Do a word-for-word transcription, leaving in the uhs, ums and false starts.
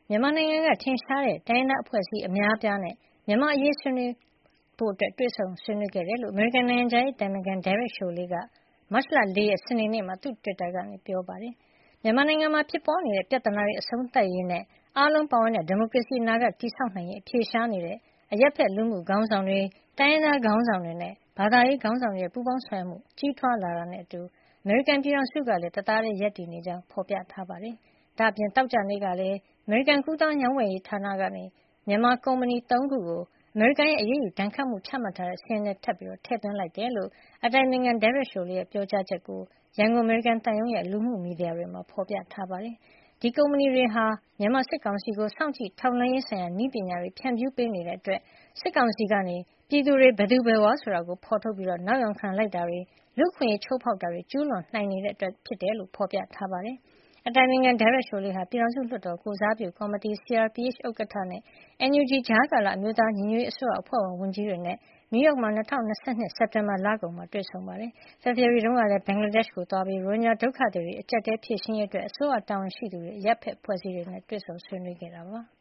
မြန်မာနိုင်ငံကထင်ရှားတဲ့တိုင်းရင်းသားအဖွဲ့အစည်းအများအပြားနဲ့မြန်မာ့အရေးဆွေးနွေးဖို့တွေ့ဆုံဆွေးနွေးခဲ့တယ်လို့အမေရိကန်နိုင်ငံခြားရေးအတိုင်ပင်ခံ Derek Chollet ကမတ်လ ၄ ရက် စနေနေ့မှာသူ့တွစ်တာကနေပြောပါတယ်။ မြန်မာနိုင်ငံမှာဖြစ်ပွားနေတဲ့ပြဿနာတွေအဆုံးသတ်ရေးနဲ့အားလုံးပါဝင်တဲ့ဒီမိုကရေစီအနာဂတ်တည်ဆောက်နိုင်ရေးအဖြေရှာနေတဲ့အရပ်ဖက်လူမှုခေါင်းဆောင်တွေ၊တိုင်းရင်းသားခေါင်းဆောင်တွေနဲ့ဘာသာရေးခေါင်းဆောင်တွေရဲ့ပူးပေါင်းဆောင်ရွက်မှုကြီးထွားလာတာနဲ့အတူအမေရိကန်ပြည်ထောင်စုကလည်းတသားတည်းရပ်တည်နေကြောင်းဖေါ်ပြထားပါတယ်။ဒါ့အပြင်သောကြာနေ့ကလည်းအမေရိကန်ကူးသန်းရောင်းဝယ်ရေးဌာနကနေမြန်မာကုမ္ပဏီ သုံး ခုကိုအမေရိကန်ရဲ့အရေးယူဒဏ်ခတ်မှုချမှတ်ထားတဲ့စာရင်းထဲထပ်ပြီးထည့်သွင်းလိုက်တယ်လို့အတိုင်ပင်ခံ Derek Chollet ရဲ့ပြောကြားချက်ကိုရန်ကုန်အမေရိကန်သံရုံးရဲ့လူမှုမီဒီယာတွေမှာဖေါ်ပြထားပါတယ်။ဒီကုမ္ပဏီတွေဟာမြန်မာစစ်ကောင်စီကိုစောင့်ကြည့်ထောက်လှမ်းရေးဆိုင်ရာနည်းပညာတွေဖြန့်ဖြူးပေးနေတဲ့အတွက်စစ်ကောင်စီကနေပြည်သူတွေဘယ်သူဘယ်ဝါဆိုတာကိုဖေါ်ထုတ်ပြီးနောက်ယောင်ခံလိုက်တာတွေလူ့အခွင့်အရေးချိုးဖေါက်တာတွေကျူးလွန်နိုင်နေတဲ့အတွက်ဖြစ်တယ်လို့ဖေါ်ပြထားပါတယ်။အတိုင်ပင်ခံ Derek Chollet ဟာပြည်ထောင်စုလွှတ်တော်ကိုယ်စားပြုကော်မတီ C R P H ဥက္ကဋ္ဌနဲ့ N U G ကြားကာလအမျိုးသားညီညွတ်ရေးအစိုးရအဖွဲ့ဝင်ဝန်ကြီးတွေနဲ့နယူးယောက်မှာ၂၀၂၂ စက်တင်ဘာလကုန်မှာတွေ့ဆုံခဲ့ပါတယ်။ ဖေဖေါ်ဝါရီတုန်းကလည်းဘင်္ဂလားဒေ့ရှ်ကိုသွားပြီးရိုဟင်ဂျာဒုက္ခသည်တွေအကျပ်အတည်းဖြေရှင်းရေးအတွက်အစိုးရတာဝန်ရှိသူတွေ၊အရပ်ဖက်အဖွဲ့အစည်းတွေနဲ့တွေ့ဆုံဆွေးနွေးခဲ့တာပါ။